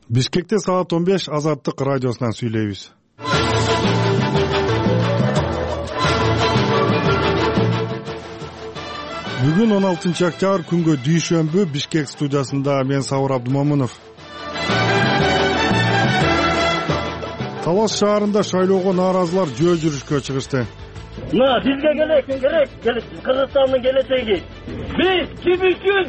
Бишкекте саат 15 Азаттык радиосунан сүйлөйбүз. Бүгүн 16 октябрь күнгө дүйшөмбү Бишкек студиясында мен Сабыр Абдумомунов. Талас шаарында шайлоого нааразылар жөө жүрүшкө чыгышты. Бизге керек Кыргызстандын келечеги. Биз ким үчүн?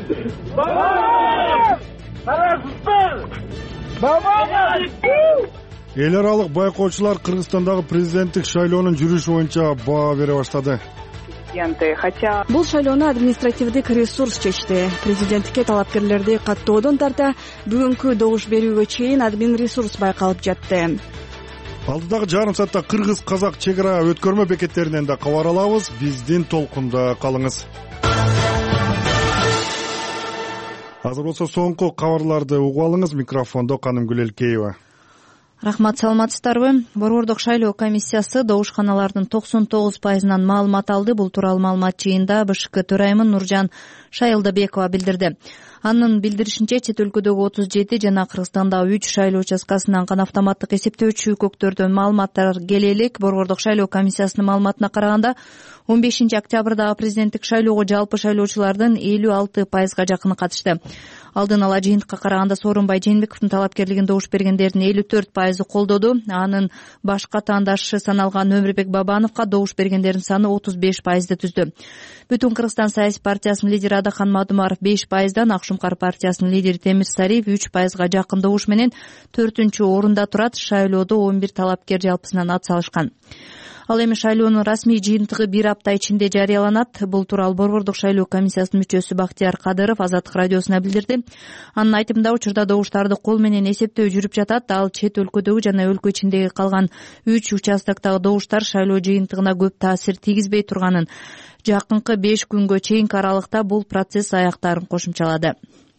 Эл аралык байкоочулар Кыргызстандагы президенттик шайлоонун жүрүшү боюнча баа бере баштады. Бул шайлоону административдик ресурс чечти. Президенттикке талапкерлерди каттоодон тарта бүгүнкү добуш берүүгө чейин админ ресурс байкалып жатты. Алдыдагы жарым саатта кыргыз-казак чек ара өткөрмө бекеттеринен да кабар алабыз. Биздин толкунда калыңыз. Азыр болсо соңку кабарларды угуп алыңыз. Микрофондо Канымгүл Элкеева. Рахмат, саламатсыздарбы? Борбордук шайлоо комиссиясы добушканалардын 99%-нан маалымат алды. Бул тууралуу маалымат жыйында БШК төрайымы Нуржан Шайылдабекова билдирди. Анын билдиришинче, чет өлкөдөгү 37 жана Кыргызстандагы 3 шайлоо участкасынан гана автоматтык эсептөөчү үкөктөрдөн маалыматтар келе элек. Борбордук шайлоо комиссиясынын маалыматына караганда 15 октябрдагы президенттик шайлоого жалпы шайлоочулардын 56%га жакыны катышты. Алдын ала жыйынтыкка караганда Сооронбай Жээнбековдун талапкерлигин добуш бергендердин 54% колдоду. Анын башка таандашы саналган Өмүрбек Бабановго добуш бергендердин саны 35%ды түздү. Бүтүн Кыргызстан саясий партиясынын лидери Адахан Мадумаров 5%дан, Ак Шумкар партиясынын лидери Темир Сариев 3%га жакын добуш менен 4-орунда турат. Шайлоодо 11 талапкер жалпысынан ат салышкан. Ал эми шайлоонун расмий жыйынтыгы бир апта ичинде жарыяланат. Бул тууралуу Борбордук шайлоо комиссиясынын мүчөсү Бактияр Кадыров Азаттык радиосуна билдирди. Анын айтымында, учурда добуштарды кол менен эсептөө жүрүп жатат. Ал чет өлкөдөгү жана өлкө ичиндеги калган 3 участоктогу добуштар шайлоо жыйынтыгына көп таасир тийгизбей турганын, жакынкы 5 күнгө чейинки аралыкта бул процесс аяктаарын кошумчалады.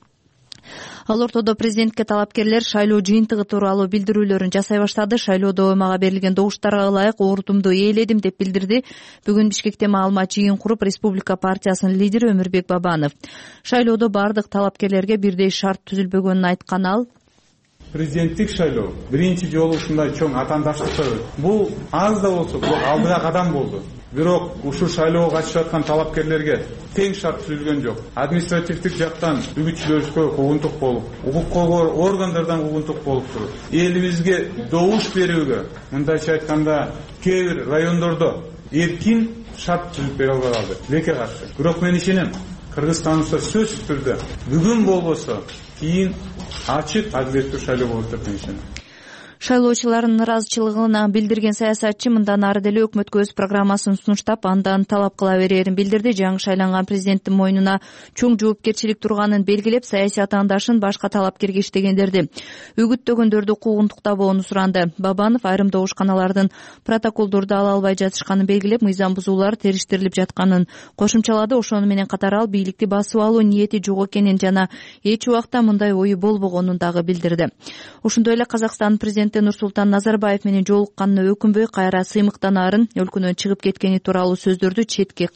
Ал ортодо президентке талапкерлер шайлоо жыйынтыгы тууралуу билдирүүлөрүн жасай баштады. Шайлоодо мага берилген добуштарга ылайык ордумду ээледим деп билдирди. Бүгүн Бишкекте маалымат жыйын куруп Республика партиясынын лидери Өмүрбек Бабанов. Шайлоодо бардык талапкерлерге бирдей шарт түзүлбөгөнүн айткан ал: президенттик шайлоо биринчи жолу ушундай чоң атаандаштыкта бул аз да болсо алдыга кадам болду. Бирок ушул шайлоого катышып аткан талапкерлерге тең шарт түзүлгөн жок. Административдик жактан үгүтчүлөргө угунтук болуп, укук коргоо органдардан угунтук болуп туруп, элибизге добуш берүүгө, мындайча айтканда, кээ бир райондордо эркин шарт түзүп бере албай калды. Леке каршы. Бирок мен ишенем, Кыргызстанда сөзсүз түрдө бүгүн болбосо кийин ачык, адилеттүү шайлоо болот деп мен ишенем. Шайлоочулардын ыраазычылыгына билдирген саясатчы мындан ары деле өкмөткө өз программасын сунуштап, андан талап кыла берерин билдирди. Жаңы шайланган президенттин мойнуна чоң жоопкерчилик турганын белгилеп, саясий атаандашын башка талапкерге иштегендерди үгүттөгөндөрдү куугунтуктабоону суранды. Бабанов айрым добушканалардын протоколдорду ала албай жатышканын белгилеп, мыйзам бузуулар териштирилип жатканын кошумчалады. Ошону менен катар ал бийликти басып алуу ниети жок экенин жана эч убакта мындай ою болбогонун дагы билдирди. Ошондой эле Казакстандын президенти Нурсултан Назарбаев менен жолукканына өкүнбөй, кайра сыймыктанаарын, өлкөнөн чыгып кеткени тууралуу сөздөрдү четке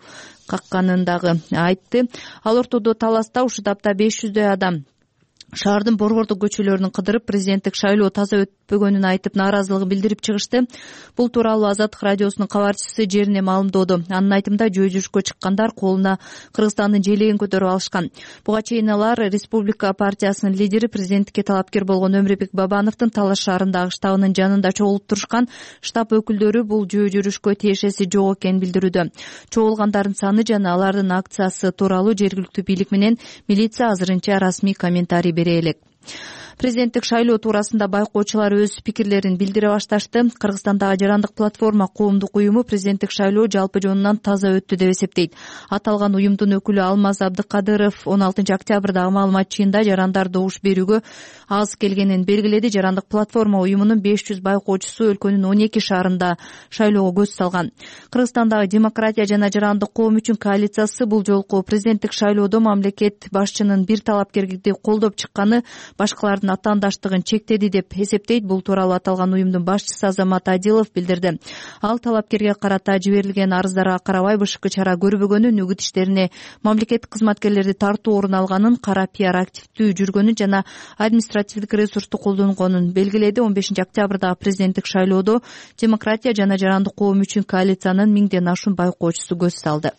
какканын дагы айтты. Ал ортодо Таласта ушул тапта 500дөй адам шаардын борбордук көчөлөрүн кыдырып, президенттик шайлоо таза өтпөгөнүн айтып, нааразылыгын билдирип чыгышты. Бул тууралуу Азаттык радиосунун кабарчысы жерине маалымдоодо. Анын айтымында, жөө жүрүшкө чыккандар колуна Кыргызстандын желегин көтөрүп алышкан. Буга чейин алар Республика партиясынын лидери, президенттикке талапкер болгон Өмүрбек Бабановдун Талаш шаарындагы штабынын жанында чогулуп турушкан. Штаб өкүлдөрү бул жөө жүрүшкө тиешеси жок экенин билдирүүдө. Чогулгандардын саны жана алардын акциясы тууралуу жергиликтүү бийлик менен милиция азырынча расмий комментарий бере элек. Президенттик шайлоо туурасында байкоочулар өз пикирлерин билдире башташты. Кыргызстандагы Жарандык платформа коомдук уюму президенттик шайлоо жалпы жонунан таза өттү деп эсептейт. Аталган уюмдун өкүлү Алмаз Абдыкадыров 16 октябрдагы маалымат жыйында жарандар добуш берүүгө аз келгенин белгиледи. Жарандык платформа уюмунун 500 байкоочусу өлкөнүн 12 шаарында шайлоого көз салган. Кыргызстандагы демократия жана жарандык коом үчүн коалициясы бул жолку президенттик шайлоодо мамлекет башчынын бир талапкерди колдоп чыкканы башкалардын менен атаандаштыгын чектеди деп эсептейт. Бул тууралуу аталган уюмдун башчысы Азамат Адилов билдирди. Ал талапкерге карата жиберилген арыздарга карабай БШК чара көрбөгөнүн, үгүт иштерине мамлекеттик кызматкерлерди тартуу орун алганын, кара пиар активдүү жүргөнүн жана административдик ресурсту колдонгонун белгиледи. 15 октябрда президенттик шайлоодо демократия жана жарандык коом үчүн коалициянын 1000ден ашуун байкоочусу көз салды.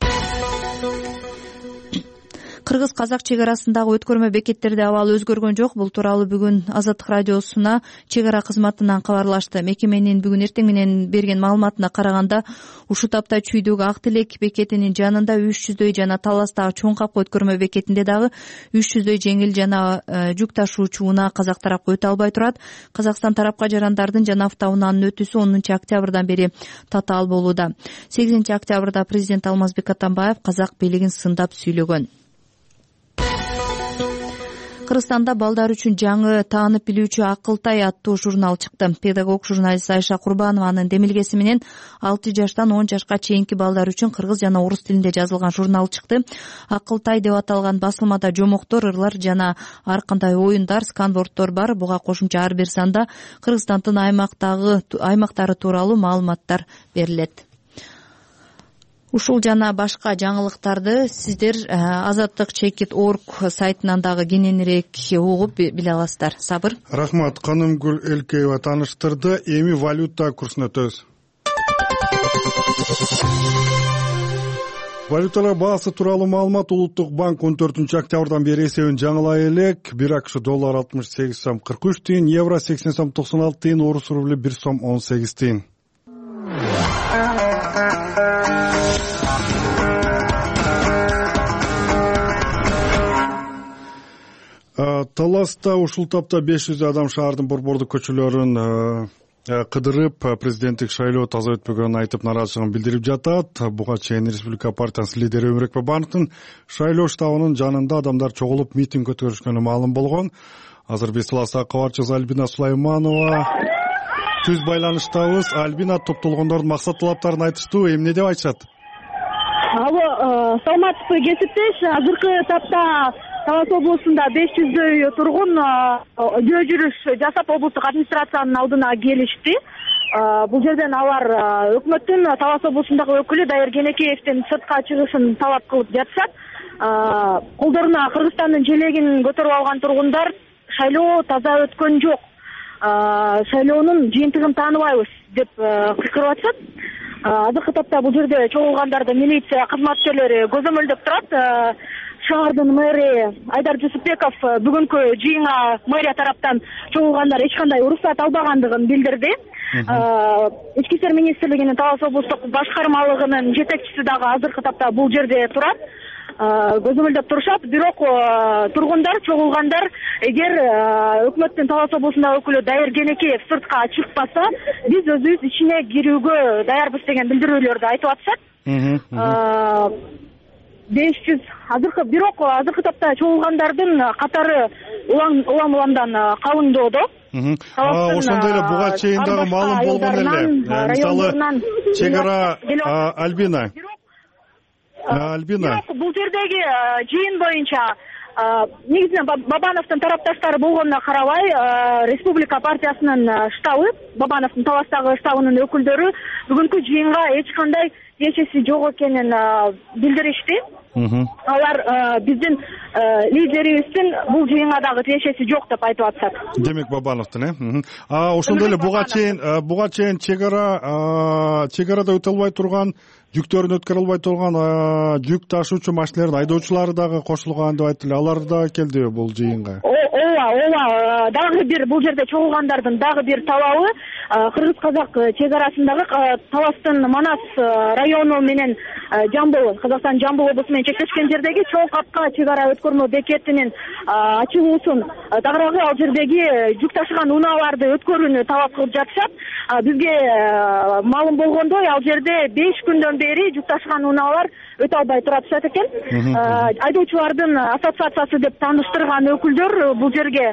Кыргыз-казак чек арасындагы өткөрмө бекеттерде абал өзгөргөн жок. Бул тууралуу бүгүн Азаттык радиосуна чек ара кызматынан кабарлашты. Мекеменин бүгүн эртең менен берген маалыматына караганда, ушул тапта Чүйдөгү Ак Тилек бекетинин жанында 300дөй жана Таластагы Чоң Капка өткөрмө бекетинде дагы 300дөй жеңил жана жүк ташуучу унаа казак тарапка өтө албай турат. Казакстан тарапка жарандардын жана автоунаанын өтүүсү 10 октябрдан бери татаал болууда. 8 октябрда президент Алмазбек Атамбаев казак бийлигин сындап сүйлөгөн. Кыргызстанда балдар үчүн жаңы таанып билүүчү Акылтай аттуу журнал чыкты. Педагог журналист Айша Курбанованын демилгеси менен 6 жаштан 10 жашка чейинки балдар үчүн кыргыз жана орус тилинде жазылган журнал чыкты. Акылтай деп аталган басылмада жомоктор, ырлар жана ар кандай оюндар, сканвордтор бар. Буга кошумча ар бир санда Кыргызстандын аймактары тууралуу маалыматтар берилет. Ушул жана башка жаңылыктарды сиздер Азаттык Чекит.org сайтынан дагы кененирээк угуп биле аласыздар. Сабыр. Рахмат. Канымгүл Элкеева тааныштырды. Эми валюта курсун өтөбүз. Валюталар баасы тууралуу маалымат. Улуттук банк 14 октябрдан бери эсебин жаңылай элек. 1 акш доллар 68 сом 43 тиын, евро 80 сом 96 тиын, орус рубли 1 сом 18 тиын. Таласта ушул тапта 500 адам шаардын борбордук көчөлөрүн кыдырып, президенттик шайлоо таза өтпөгөнүн айтып нааразычылыгын билдирип жатат. Буга чейин Республика партиясынын лидери Өмүрөк Бабановдун шайлоо штабынын жанында адамдар чогулуп митинг өткөрүшкөнү маалым болгон. Азыр биз Таластагы кабарчыбыз Альбина Сулайманова түз байланыштабыз. Альбина, топтолгондордун максат талаптарын айтыштуу, эмне деп айтышат? Алло, саламатсызбы кесиптеш? Азыркы тапта Талас облусунда 500дөй тургун жөө жүрүш жасап облустук администрациянын алдына келишти. Бул жерден алар өкмөттүн Талас облусундагы өкүлү Дайыр Кенекеевдин сыртка чыгышын талап кылып жатышат. Колдоруна Кыргызстандын желегин көтөрүп алган тургундар шайлоо таза өткөн жок, шайлоонун жыйынтыгын тааныбайбыз деп кыйкырып атышат. Азыркы тапта бул жерде чогулгандарды милиция кызматкерлери көзөмөлдөп турат. Шаардын мэри Айдар Жусупбеков бүгүнкү жыйынга мэрия тараптан чогулгандар эч кандай уруксат албагандыгын билдирди. Ички иштер министрлигинин Талас облустук башкармалыгынын жетекчиси дагы азыркы тапта бул жерде турат. Көзөмөлдөп турушат. Бирок тургундар, чогулгандар эгер өкмөттүн Талас облусундагы өкүлү Дайыр Кенекеев сыртка чыкпаса, биз өзүбүз ичине кирүүгө даярбыз деген билдирүүлөрдү айтып атышат. 500 бирок азыркы тапта чогулгандардын катары улам-уламдан калыңдоодо. Ошондой эле буга чейин дагы маалым болгон эле. Мисалы чек ара Альбина. Бул жердеги жыйын боюнча негизинен Бабановдун тарапташтары болгонуна карабай, Республика партиясынын штабы, Бабановдун Таластагы штабынын өкүлдөрү бүгүнкү жыйынга эч кандай тиешеси жок экенин билдиришти. Алар биздин лидерибиздин бул жыйынга дагы тиешеси жок деп айтып атышат. Демек Бабановдун, ошондой эле буга чейин чек арада өтө албай турган, жүктөрүн өткөрө албай турган жүк ташуучу машиналардын айдоочулары дагы кошулган деп айтты эле. Алар да келдиби бул жыйынга? Ооба, дагы бир бул жерде чогулгандардын дагы бир талабы кыргыз-казак чек арасындагы Таластын Манас району менен Жамбыл, Казакстан Жамбыл облусу менен чектешкен жердеги Чоң Капка чек ара өткөрмө бекетинин ачылуусун дагыраагы ал жердеги жүк ташыган унааларды өткөрүүнү талап кылып жатышат. Бизге маалым болгондой, ал жерде 5 күндөн бери жүк ташыган унаалар өтө албай турат экен. Айдоочулардын ассоциациясы деп тааныштырган өкүлдөр бул жерге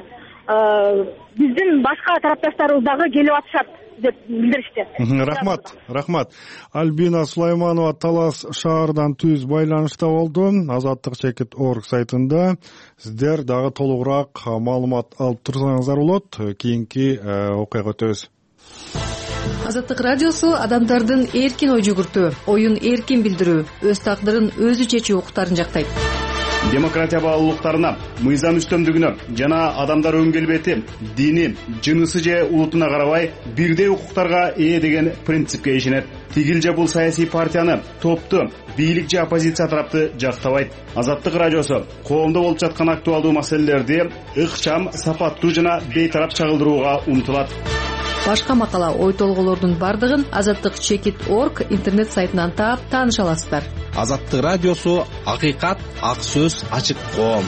биздин башка тарапташтарыбыз дагы келип атышат деп билдиришти. Рахмат. Альбина Сулайманова Талас шаарынан түз байланышта болду. Азаттык Чекит.org сайтында сиздер дагы толугураак маалымат алып турсаңыздар болот. Кийинки окуяга өтөбүз. Азаттык радиосу адамдардын эркин ой жүгүртүү, оюн эркин билдирүү, өз тагдырын өзү чечүү укуктарын жактайт. Демократия баалуулуктарына, мыйзам үстөмдүгүнө жана адамдар өң келбети, дини, жынысы же улутуна карабай бирдей укуктарга ээ деген принципке ишенет. Тигил же бул саясий партияны, топту, бийлик же оппозиция тарапты жактабайт. Азаттык радиосу коомдо болуп жаткан актуалдуу маселелерди ыкчам, сапаттуу жана бейтарап чагылдырууга умтулат. Башка макала, ой толголордун бардыгын Азаттык Чекит.org интернет сайтынан таап тааныша аласыздар. Азаттык радиосу акыйкат, ак сөз, ачык коом.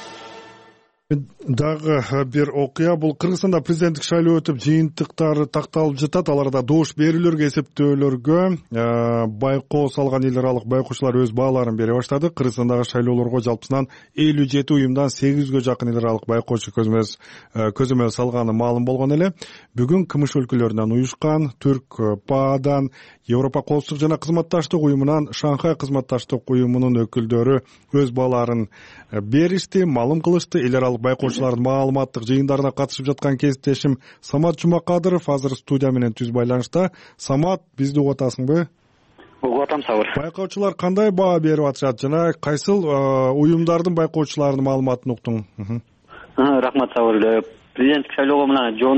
Дагы бир окуя, бул Кыргызстанда президенттик шайлоо өтүп, жыйынтыктары такталып жатат. Аларда добуш берүүлөргө, эсептөөлөргө байкоо салган эл аралык байкоочулар өз бааларын бере баштады. Кыргызстандагы шайлоолорго жалпысынан 57 уюмдан 800гө жакын эл аралык байкоочу көзөмөл салганы маалым болгон эле. Бүгүн КМШ өлкөлөрүнөн уюшкан Түрк ПААдан, Европа коопсуздук жана кызматташтык уюмунан, Шанхай кызматташтык уюмунун өкүлдөрү өз бааларын беришти, маалым кылышты. Эл аралык байкоочулардын маалыматтык жыйындарына катышып жаткан кесиптешим Самат Жумакадыров азыр студия менен түз байланышта. Самат, бизди угуп атасыңбы? Угуп атам, Сабыр. Байкоочулар кандай баа берип атышат жана кайсыл уюмдардын байкоочуларынын маалыматын уктуң? Рахмат, Сабыр. Президенттик шайлоого мына жоон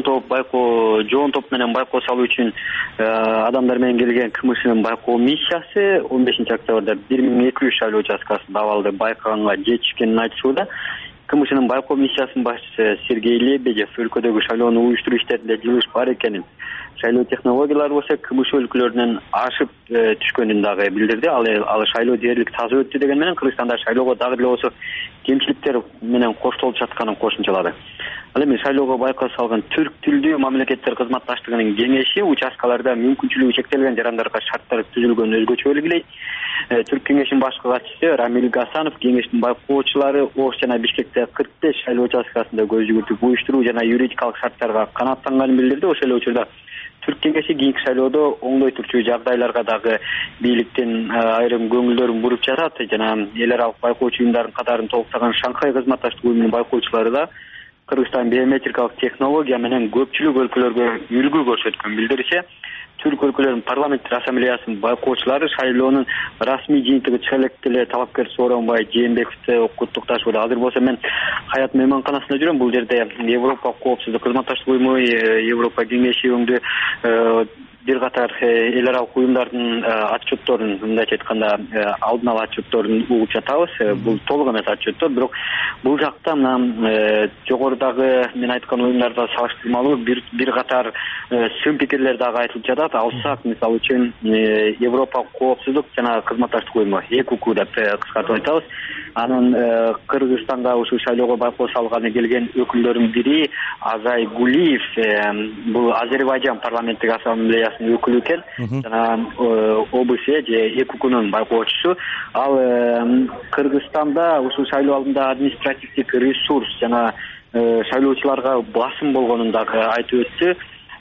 топ менен байкоо салуу үчүн адамдар менен келген КМШнын байкоо миссиясы 15 октябрда 1200 шайлоо участкасында абалды байкаганга жетишкенин айтышууда. КМШнын байкоо миссиясынын башчысы Сергей Лебедев өлкөдөгү шайлоону уюштуруу иштеринде жылыш бар экенин, шайлоо технологиялары болсо КМШ өлкөлөрүнөн ашып түшкөнүн дагы билдирди. Ал шайлоо дээрлик таза өттү деген менен Кыргызстанда шайлоого дагы деле болсо кемчиликтер менен коштолуп жатканын кошумчалады. Ал эми шайлоого байкоо салган түрк тилдүү мамлекеттер кызматташтыгынын кеңеши участкаларда мүмкүнчүлүгү чектелген жарандарга шарттар түзүлгөнүн өзгөчө белгилейт. Түрк кеңешинин башкы катчысы Рамил Гасанов кеңештин байкоочулары Ош жана Бишкекте 45 шайлоо участкасында көз жүгүртүп уюштуруу жана юридикалык шарттарга канааттанганын билдирди. Ошол эле учурда Түрк кеңеши кийинки шайлоодо оңдой турчу жагдайларга дагы бийликтин айрым көңүлдөрүн буруп жатат жана эл аралык байкоочу уюмдардын катарын толуктаган Шанхай кызматташтык уюмунун байкоочулары да Кыргызстан биометрикалык технология менен көпчүлүк өлкөлөргө үлгү көрсөткөн билдириши. Түрк өлкөлөрүнүн парламенттик ассамблеясынын байкоочулары шайлоонун расмий жыйынтыгы чыга элек эле талапкер Сооронбай Жээнбековду куттукташууда. Азыр болсо мен Хаят мейманканасында жүрөм. Бул жерде Европа коопсуздук кызматташтык уюму, Европа кеңеши өңдү бир катар эл аралык уюмдардын отчетторун, мындайча айтканда алдын ала отчетторун угуп жатабыз. Бул толук эмес отчеттор, бирок бул жакта мына жогорудагы мен айткан уюмдарда салыштырмалуу бир катар сын пикирлер дагы айтылып жатат. Алсак, мисалы үчүн Европа коопсуздук жана кызматташтык уюму ЭКУ деп кыскартып айтабыз. Анын Кыргызстанга ушул шайлоого байкоо салганы келген өкүлдөрүнүн бири Азай Гулиев, бул Азербайжан парламенттик ассамблеясынын өкүлү экен, жана ОБС же ЭКУнун байкоочусу. Ал Кыргызстанда ушул шайлоо алдында административдик ресурс жана шайлоочуларга басым болгонун дагы айтып өттү.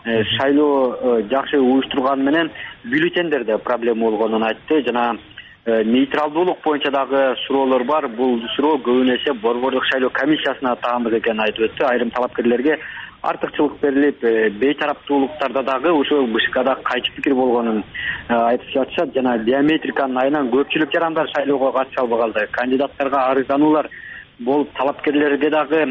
Шайлоо жакшы уюштурганы менен бюллетендерде проблема болгонун айтты жана нейтралдуулук боюнча дагы суроолор бар. Бул суроо көбүнө эсе борбордук шайлоо комиссиясына таандык экенин айтып өттү. Айрым талапкерлерге артыкчылык берилип, бейтараптуулуктарда дагы ушул БШКда кайчы пикир болгонун айтып жатышат жана биометриканын айынан көпчүлүк жарандар шайлоого катыша албай калды. Кандидаттарга арыздануулар болуп, талапкерлерге дагы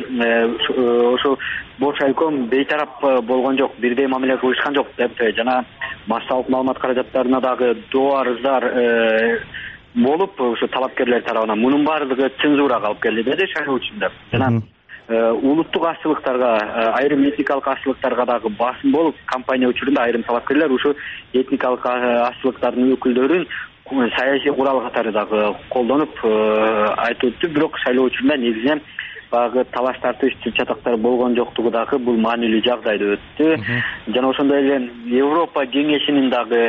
ошо Бошайком бейтарап болгон жок, бирдей мамиле кылышкан жок деп жана массалык маалымат каражаттарына дагы доо арыздар болуп, ошо талапкерлер тарабынан мунун баардыгы цензурага алып келди деди шайлоо учурунда. Жана улуттук азчылыктарга, айрым этникалык азчылыктарга дагы басым болуп, кампания учурунда айрым талапкерлер ушу этникалык азчылыктардын өкүлдөрүн саясий курал катары дагы колдонуп айтып өттү. Бирок шайлоо учурунда негизинен багы талаш тартыш чатактар болгон жоктугу дагы бул маанилүү жагдай деп өттү. Жана ошондой эле Европа кеңешинин дагы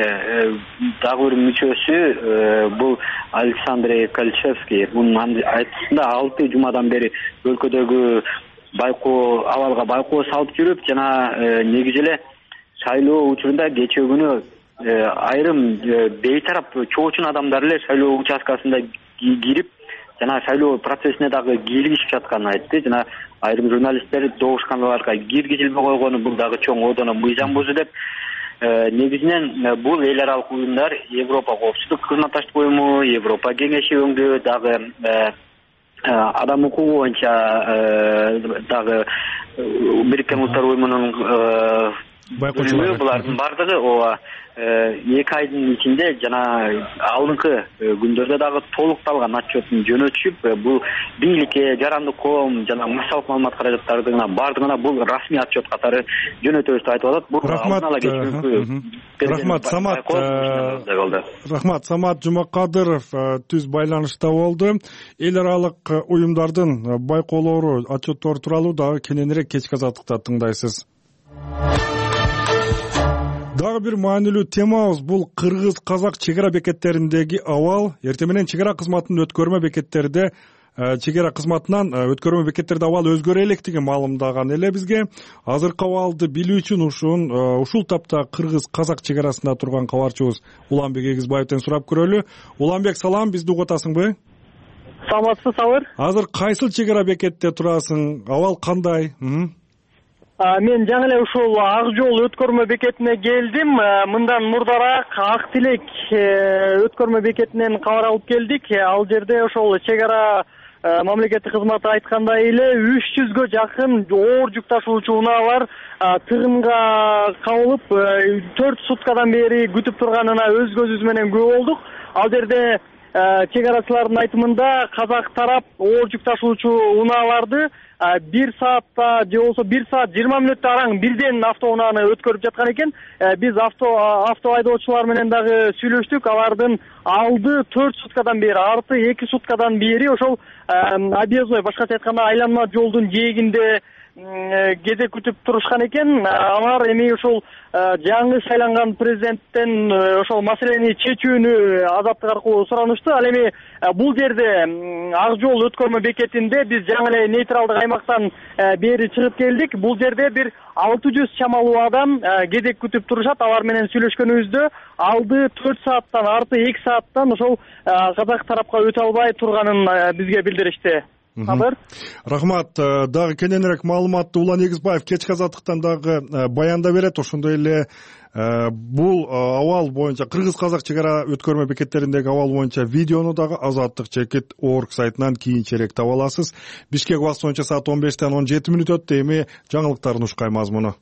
бир мүчөсү бул Александр Кальчевский, мунун айтышында 6 жумадан бери өлкөдөгү абалга байкоо салып жүрүп жана негизи эле шайлоо учурунда кечээ күнү айрым бейтарап чоочун адамдар эле шайлоо участкасында кирип жана шайлоо процессине дагы кийлигишип жатканын айтты. Жана айрым журналисттер добушканаларга киргизилбей койгону бул дагы чоң одоно мыйзам бузуу деп. Негизинен бул эл аралык уюмдар Европа коопсуздук кызматташтык уюму, Европа кеңеши өңдү, дагы адам укугу боюнча дагы Бириккен Улуттар уюмунун бөлүмү, булардын бардыгы ооба 2 айдын ичинде жана алдыңкы күндөрдө дагы толукталган отчетун жөнөтүшүп, бул бийликке, жарандык коом жана массалык маалымат каражаттарына бардыгына бул расмий отчет катары жөнөтөбүз деп айтып атат. Бул Рахмат Самат Жумакадыров түз байланышта болду. Эл аралык уюмдардын байкоолору, отчеттору тууралуу дагы кененирээк кечки азаттыкта тыңдайсыз. Дагы бир маанилүү темабыз бул кыргыз-казак чек ара бекеттериндеги абал. Эртең менен чек ара кызматынын өткөрмө бекеттерде чек ара кызматынан өткөрмө бекеттерде абал өзгөрө электигин маалымдаган эле бизге. Азыркы абалды билүү үчүн ушул тапта кыргыз-казак чек арасында турган кабарчыбыз Уланбек Эгизбаевден сурап көрөлү. Уланбек, салам, бизди угуп атасыңбы? Саламатсызбы, Сабыр. Азыр кайсыл чек ара бекетте турасың? Абал кандай? Мен жаңы эле ушул Ак жол өткөрмө бекетине келдим. Мындан мурдараак Ак Тилек өткөрмө бекетинен кабар алып келдик. Ал жерде ошол чек ара мамлекеттик кызматы айткандай эле 300гө жакын оор жүк ташуучу унаалар тыгынга кабылып 4 суткадан бери күтүп турганына өз көзүбүз менен күбө болдук. Ал жерде чек арачылардын айтымында казак тарап оор жүк ташуучу унааларды 1 саатта же болбосо 1 саат 20 мүнөттө араң бирден автоунааны өткөрүп жаткан экен. Биз авто айдоочулар менен дагы сүйлөштүк. Алардын алды 4 суткадан бери, арты 2 суткадан бери ошол объездной, башкача айтканда айланма жолдун жээгинде кезек күтүп турушкан экен. Алар эми ошол жаңы шайланган президенттен ошол маселени чечүүнү азаттык аркылуу суранышты. Ал эми бул жерде Ак жол өткөрмө бекетинде биз жаңы эле нейтралдык аймактан бери чыгып келдик. Бул жерде бир 600 чамалуу адам кезек күтүп турушат. Алар менен сүйлөшкөнүбүздө алды 4 сааттан, арты 2 сааттан ошол казак тарапка өтө албай турганын бизге билдиришти. Рахмат. Дагы кененирээк маалыматты Улан Эгизбаев кечки азаттыктан дагы баяндап берет. Ошондой эле бул абал боюнча кыргыз-казак чек ара өткөрмө бекеттериндеги абал боюнча видеону дагы azattik.org сайтынан кийинчерээк таба аласыз. Бишкек убакыты боюнча саат 15ден 17 мүнөт өттү. Эми жаңылыктардын ушкай мазмуну.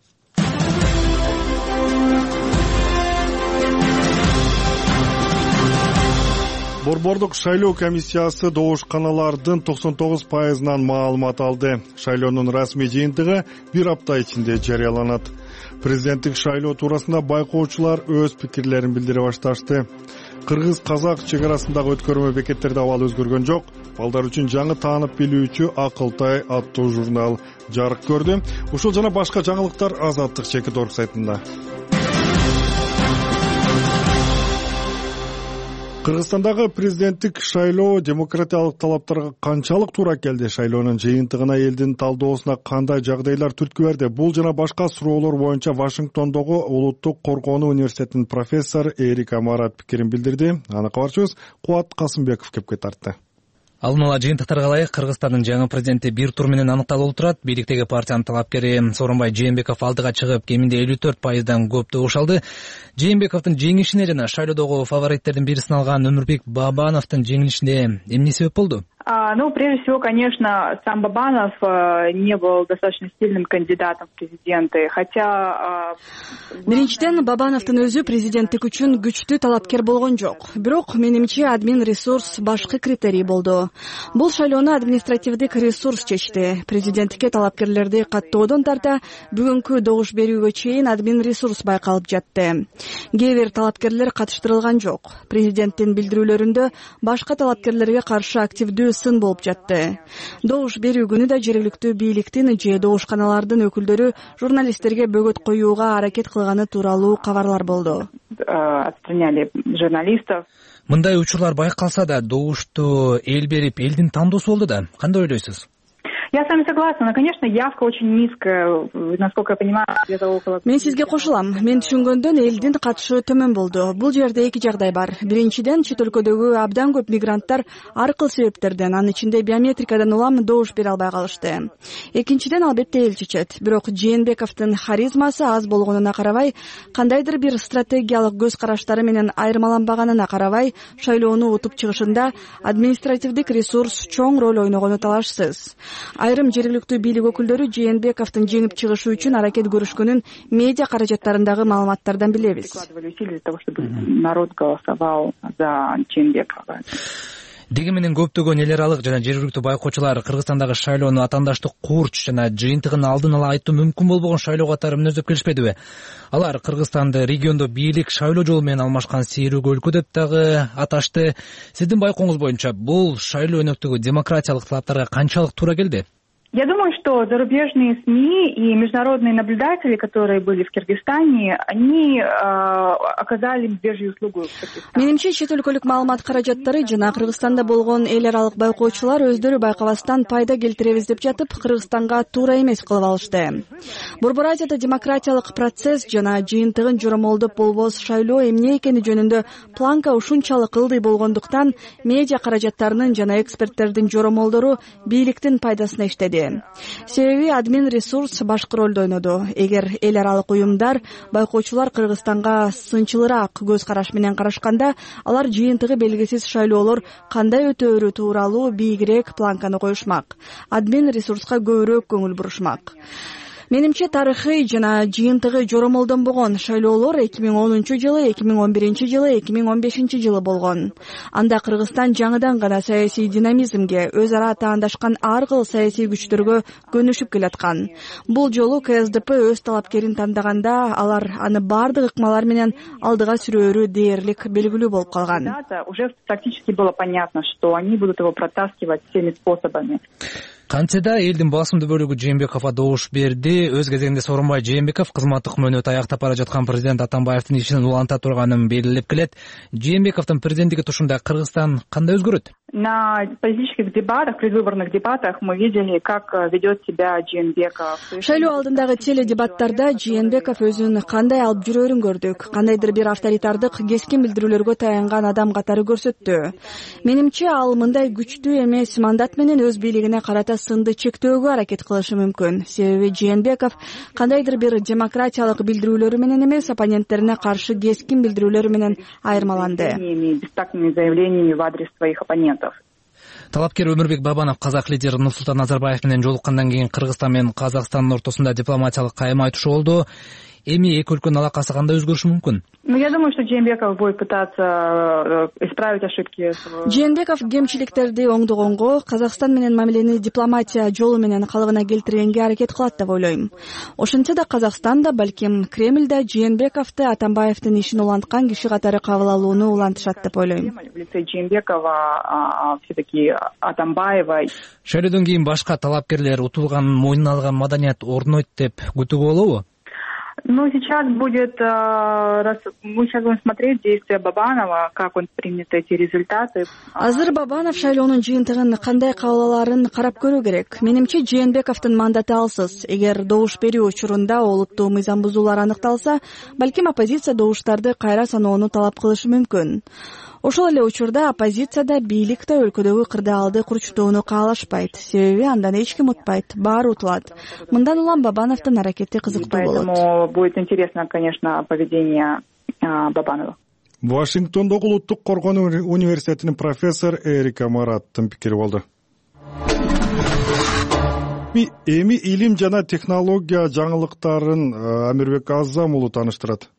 Борбордук шайлоо комиссиясы добушканалардын 99%-нан маалымат алды. Шайлоонун расмий жыйынтыгы 1 апта ичинде жарыяланат. Президенттик шайлоо туурасында байкоочулар өз пикирлерин билдире башташты. Кыргыз-казак чек арасындагы өткөрмө бекеттерде абал өзгөргөн жок. Балдар үчүн жаңы таанып билүүчү Акылтай аттуу журнал жарык көрдү. Ушул жана башка жаңылыктар azattik.org сайтында. Кыргызстандагы президенттик шайлоо демократиялык талаптарга канчалык туура келди? Шайлоонун жыйынтыгына элдин талдоосуна кандай жагдайлар түрткү берди? Бул жана башка суроолор боюнча Вашингтондогу Улуттук коргонуу университетинин профессору Эрик Амарат пикирин билдирди. Аны кабарчыбыз Кубат Касымбеков кепке тартты. Алдын ала жыйынтыктарга ылайык Кыргызстандын жаңы президенти бир тур менен аныкталып турат. Бийликтеги партиянын талапкери Сооронбай Жээнбеков алдыга чыгып, кеминде 54%дан көп добуш алды. Жээнбековдун жеңишине жана шайлоодогу фавориттердин бири саналган Өмүрбек Бабановдун жеңилишине эмне себеп болду? Прежде всего, конечно, сам Бабанов не был достаточно сильным кандидатом в президенты, хотя... Биринчиден, Бабановдун өзү президенттик үчүн күчтүү талапкер болгон жок. Бирок, менимче, админ ресурс башкы критерий болду. Бул шайлоону административдик ресурс чечти. Президенттикке талапкерлерди каттоодон тарта, бүгүнкү добуш берүүгө чейин админ ресурс байкалып жатты. Кээ бир талапкерлер катыштырылган жок. Президенттин билдирүүлөрүндө башка талапкерлерге каршы активдүү сын болуп жатты. Добуш берүү күнү да жергиликтүү бийликтин же добушканалардын өкүлдөрү журналисттерге бөгөт коюуга аракет кылганы тууралуу кабарлар болду. Отстраняли журналистов. Мындай учурлар байкалса да, добушту эл берип, элдин тандоосу болду да. Кандай ойлойсуз? Я с вами согласна, но, конечно, явка очень низкая, насколько я понимаю, где-то около... Мен сизге кошулам. Мен түшүнгөндөн элдин катышы төмөн болду. Бул жерде эки жагдай бар. Биринчиден, чет өлкөдөгү абдан көп мигранттар ар кыл себептерден, анын ичинде биометрикадан улам добуш бере албай калышты. Экинчиден, албетте эл чечет. Бирок Жээнбековдун харизмасы аз болгонуна карабай, кандайдыр бир стратегиялык көз караштары менен айырмаланбаганына карабай, шайлоону утуп чыгышында административдик ресурс чоң роль ойногону талашсыз. Айрым жергиликтүү бийлик өкүлдөрү Жээнбековдун жеңип чыгышы үчүн аракет көрүшкөнүн медиа каражаттарындагы маалыматтардан билебиз. Усилия для того, чтобы народ голосовал за Жээнбекова. Деги менен көптөгөн эл аралык жана жергиликтүү байкоочулар Кыргызстандагы шайлоону атаандаштык курч жана жыйынтыгын алдын ала айтуу мүмкүн болбогон шайлоо катары мүнөздөп келишпедиби? Алар Кыргызстанды региондо бийлик шайлоо жолу менен алмашкан сейрүүгө өлкө деп дагы аташты. Сиздин байкооңуз боюнча бул шайлоо өнөктөгү демократиялык талаптарга канчалык туура келди? Я думаю, что зарубежные СМИ и международные наблюдатели, которые были в Кыргызстане, они оказали медвежью услугу. Менимче, чет өлкөлүк маалымат каражаттары жана Кыргызстанда болгон эл аралык байкоочулар өздөрү байкабастан пайда келтиребиз деп жатып, Кыргызстанга туура эмес кылып алышты. Борбор Азияда демократиялык процесс жана жыйынтыгын жоромолдоп болбос шайлоо эмне экени жөнүндө планка ушунчалык ылдый болгондуктан медиа каражаттарынын жана эксперттердин жоромолдору бийликтин пайдасына иштеди. Себеби админ ресурс башкы ролду ойноду. Эгер эл аралык уюмдар, байкоочулар Кыргызстанга сынчылыраак көз караш менен карашканда, алар жыйынтыгы белгисиз шайлоолор кандай өтөөрү тууралуу бийигирээк планканы коюшмак. Админ ресурска көбүрөөк көңүл бурушмак. Менимче, тарыхый жана жыйынтыгы жоромолдонбогон шайлоолор 2010-жылы, 2011-жылы, 2015-жылы болгон. Анда Кыргызстан жаңыдан гана саясий динамизмге, өз ара таандашкан ар кыл саясий күчтөргө көнүшүп келаткан. Бул жолу КСДП өз талапкерин тандаганда, алар аны бардык ыкмалар менен алдыга сүрөөрү дээрлик белгилүү болуп калган. Уже практически было понятно, что они будут его протаскивать всеми способами. Кантсе да элдин басымдуу бөлүгү Жээнбековго добуш берди. Өз кезегинде Сооронбай Жээнбеков кызматтык мөөнөт аяктап бара жаткан президент Атамбаевдин ишин уланта турганын белгилеп келет. Жээнбековдун президенттик тушунда Кыргызстан кандай өзгөрөт? На политических дебатах, предвыборных дебатах мы видели, как ведет себя Жээнбеков. Шайлоо алдындагы теледебаттарда Жээнбеков өзүн кандай алып жүрөөрүн көрдүк. Кандайдыр бир авторитардык, кескин билдирүүлөргө таянган адам катары көрсөттү. Менимче, ал мындай күчтүү эмес мандат менен өз бийлигине карата сынды чектөөгө аракет кылышы мүмкүн. Себеби Жээнбеков кандайдыр бир демократиялык билдирүүлөрү менен эмес, оппоненттерине каршы кескин билдирүүлөрү менен айырмаланды. Бестактными заявлениями в адрес своих оппонентов. Талапкер Өмүрбек Бабанов казак лидери Нурсултан Назарбаев менен жолуккандан кийин Кыргызстан менен Казакстандын ортосунда дипломатиялык кайым айтышы болду. Эми эки өлкөнүн алакасы кандай өзгөрүшү мүмкүн? Я думаю, что Жээнбеков будет пытаться исправить ошибки. Жээнбеков кемчиликтерди оңдогонго, Казакстан менен мамилени дипломатия жолу менен калыбына келтиргенге аракет кылат деп ойлойм. Ошентсе да Казакстан да, балким Кремль да Жээнбековду Атамбаевдин ишин уланткан киши катары кабыл алууну улантышат деп ойлойм. В лице Жээнбекова все-таки Атамбаева. Шайлоодон кийин башка талапкерлер утулганын мойнуна алган маданият орнойт деп күтүүгө болобу? Сейчас будет, мы сейчас будем смотреть действия Бабанова, как он примет эти результаты. Азыр Бабанов шайлоонун жыйынтыгын кандай кабыл алаарын карап көрүү керек. Менимче, Жээнбековдун мандаты алсыз. Эгер добуш берүү учурунда олуттуу мыйзам бузуулар аныкталса, балким оппозиция добуштарды кайра саноону талап кылышы мүмкүн. Ошол эле учурда оппозицияда бийлик да өлкөдөгү кырдаалды курчтоону каалашпайт. Себеби андан эч ким утпайт, баары утулат. Мындан улам Бабановдун аракети кызыктуу болот. Поэтому будет интересно, конечно, поведение Бабанова. Вашингтондогу Улуттук Коргоо университетинин профессор Эрика Мараттын пикири болду. Эми илим жана технология жаңылыктарын Амирбек Азам уулу тааныштырат.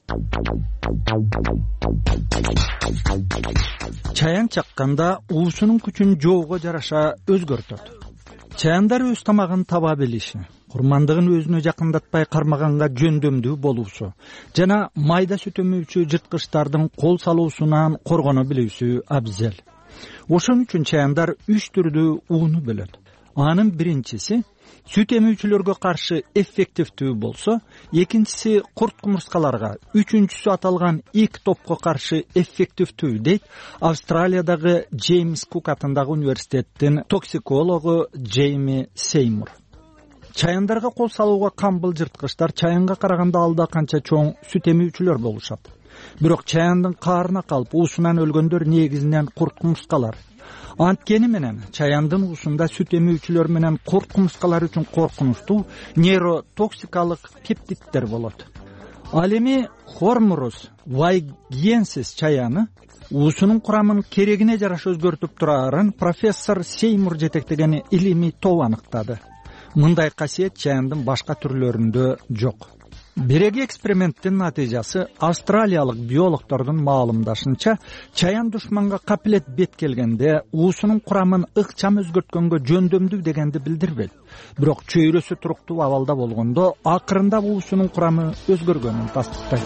Чаян чакканда уусунун күчүн жоого жараша өзгөртөт. Чаяндар өз тамагын таба билиши, курмандыгын өзүнө жакындатпай кармаганга жөндөмдүү болуусу жана майда сүт өмүүчү жырткычтардын кол салуусунан коргоно билүүсү абзел. Ошон үчүн чаяндар 3 түрдүү ууну бөлөт. Анын биринчиси сүт эмүүчүлөргө каршы эффективдүү болсо, экинчиси курт кумурскаларга, үчүнчүсү аталган эки топко каршы эффективдүү дейт Австралиядагы Джеймс Кук атындагы университеттин токсикологу Джейми Сеймур. Чаяндарга кол салууга камбыл жырткычтар чаянга караганда алда канча чоң сүт эмүүчүлөр болушат. Бирок чаяндын каарына калып уусунан өлгөндөр негизинен курт кумурскалар. Анткени менен чаяндын уусунда сүт эмүүчүлөр менен курт кумурскалар үчүн коркунучтуу нейротоксикалык пептиддер болот. Ал эми Хормурус вайгенсис чаяны уусунун курамын керегине жараша өзгөртүп турарын профессор Сеймур жетектеген илимий топ аныктады. Мындай касиет чаяндын башка түрлөрүндө жок. Биреги эксперименттин натыйжасы австралиялык биологдордун маалымдашынча, чаян душманга капилет бет келгенде уусунун курамын ыкчам өзгөрткөнгө жөндөмдүү дегенди билдирбейт. Бирок чөйрөсү туруктуу абалда болгондо акырында уусунун курамы өзгөргөнүн тастыктайт.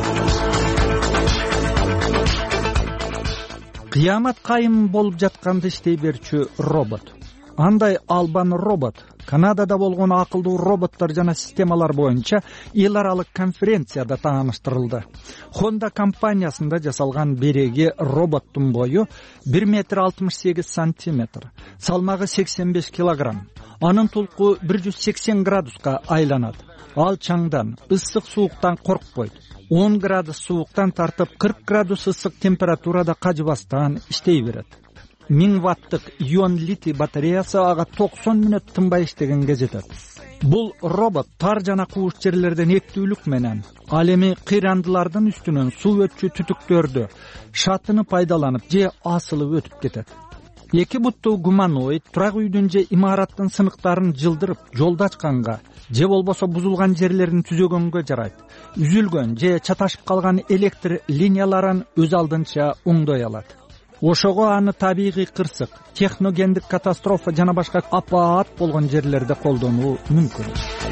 Кыямат кайым болуп жатканда иштей берчү робот. Андай албан робот Канадада болгон акылдуу роботтор жана системалар боюнча эл аралык конференцияда тааныштырылды. Honda компаниясында жасалган биреги роботтун бою 1 метр 68 сантиметр, салмагы 85 килограмм. Анын тулку 180 градуска айланат. Ал чаңдан, ысык сууктан коркпойт. 10 градус сууктан тартып 40 градус ысык температурада кажыбастан иштей берет. 1000 ваттык ион литий батареясы ага 90 мүнөт тынбай иштегенге жетет. Бул робот тар жана кууш жерлерден эптүүлүк менен ал эми кыйрандылардын үстүнөн суу өтчү түтүктөрдү шатыны пайдаланып же асылып өтүп кетет. Эки буттуу гуманоид турак үйдүн же имараттын сыныктарын жылдырып жолдо ачканга же болбосо бузулган жерлерин түзөгөнгө жарайт. Үзүлгөн же чаташып калган электр линияларын өз алдынча оңдой алат. Ошого аны табигый кырсык, техногендик катастрофа жана башка апаат болгон жерлерде колдонуу мүмкүн.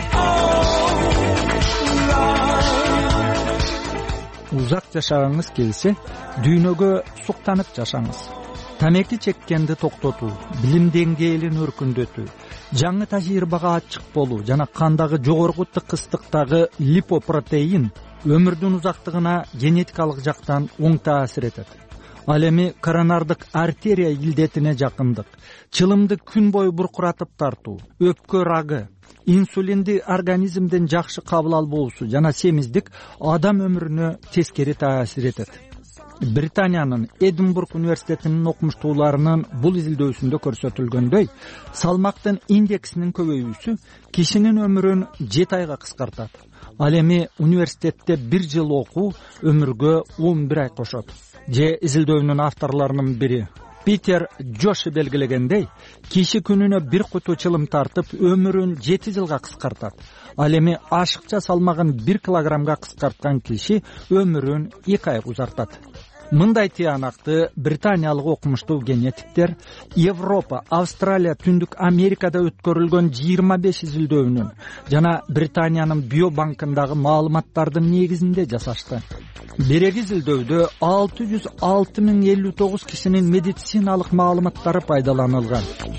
Узак жашагыңыз келсе, дүйнөгө суктанып жашаңыз. Тамеки чеккенди токтотуу, билим деңгээлин өркүндөтүү, жаңы тажрыйбага ачык болуу жана кандагы жогорку тыкыстыктагы липопротеин өмүрдүн узактыгына генетикалык жактан оң таасир этет. Ал эми коронардык артерия илдетине жакындык, чылымды күн бою буркуратып тартуу, өпкө рагы, инсулинди организмден жакшы кабыл албоосу жана семиздик адам өмүрүнө тескери таасир этет. Британиянын Эдинбург университетинин окумуштууларынын бул изилдөөсүндө көрсөтүлгөндөй, салмактын индексинин көбөйүүсү кишинин өмүрүн 7 айга кыскартат. Ал эми университетте 1 жыл окуу өмүргө 11 ай кошот. Же изилдөөнүн авторлорунун бири Питер Джоши белгилегендей, киши күнүнө 1 куту чылым тартып өмүрүн 7 жылга кыскартат. Ал эми ашыкча салмагын 1 килограммга кыскарткан киши өмүрүн 2 ай узартат. Мындай тыянакты британиялык окумуштуу генетиктер Европа, Австралия, Түндүк Америкада өткөрүлгөн 25 изилдөөнүн жана Британиянын биобанкындагы маалыматтардын негизинде жасашты. Биреги изилдөөдө 606.059 кишинин медициналык маалыматтары пайдаланылган.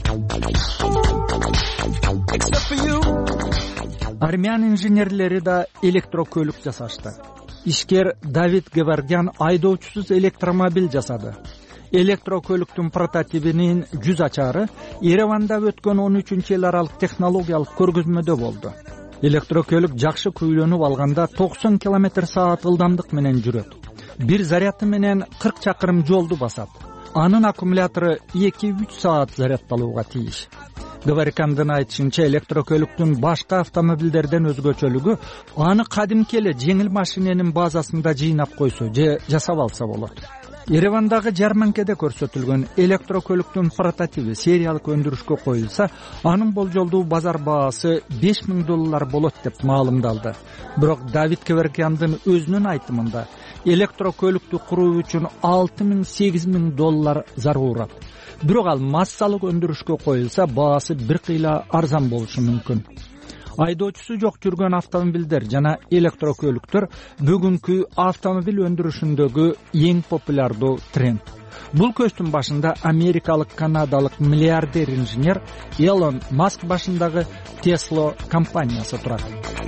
Армян инженерлери да электрокөлүк жасашты. Ишкер Давид Геворгян айдоочусуз электромобиль жасады. Электрокөлүктүн прототипинин жүз ачары Ереванда өткөн 13-эл аралык технологиялык көргөзмөдө болду. Электрокөлүк жакшы күйлөнүп алганда 90 км/саат ылдамдык менен жүрөт. Бир заряды менен 40 чакырым жолду басат. Анын аккумулятору 2-3 саат зарядталууга тийиш. Геворгяндын айтышынча, электрокөлүктүн башка автомобилдерден өзгөчөлүгү аны кадимки эле жеңил машиненин базасында жыйнап койсо же жасап алса болот. Еревандагы жарманкеде көрсөтүлгөн электрокөлүктүн прототипи сериялык өндүрүшкө коюлса, анын болжолдуу базар баасы $5000 болот деп маалымдалды. Бирок Давид Геворгяндын өзүнүн айтымында электрокөлүктү куруу үчүн $6000-$8000 зарурат. Бирок ал массалык өндүрүшкө коюлса, баасы бир кыйла арзан болушу мүмкүн. Айдоочусу жок жүргөн автомобилдер жана электрокөлүктөр бүгүнкү автомобиль өндүрүшүндөгү эң популярдуу тренд. Бул көчтүн башында америкалык канадалык миллиардер инженер Элон Маск башындагы Tesla компаниясы турат.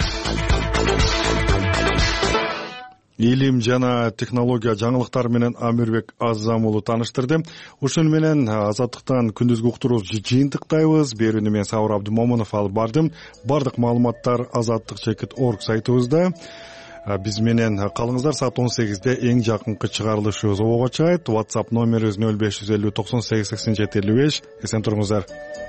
Илим жана технология жаңылыктары менен Амирбек Азам уулу тааныштырды. Ушун менен Азаттыктан күндүзгү уктуруубузду жыйынтыктайбыз. Берүүнү мен Сабыр Абдымомунов алып бардым. Бардык маалыматтар azаттык.org сайтыбызда. Биз менен калыңыздар. Саат 18-де эң жакынкы чыгарылышыбыз обого чыгат. WhatsApp номерибиз 0550 98 87 55. Эсен туруңуздар.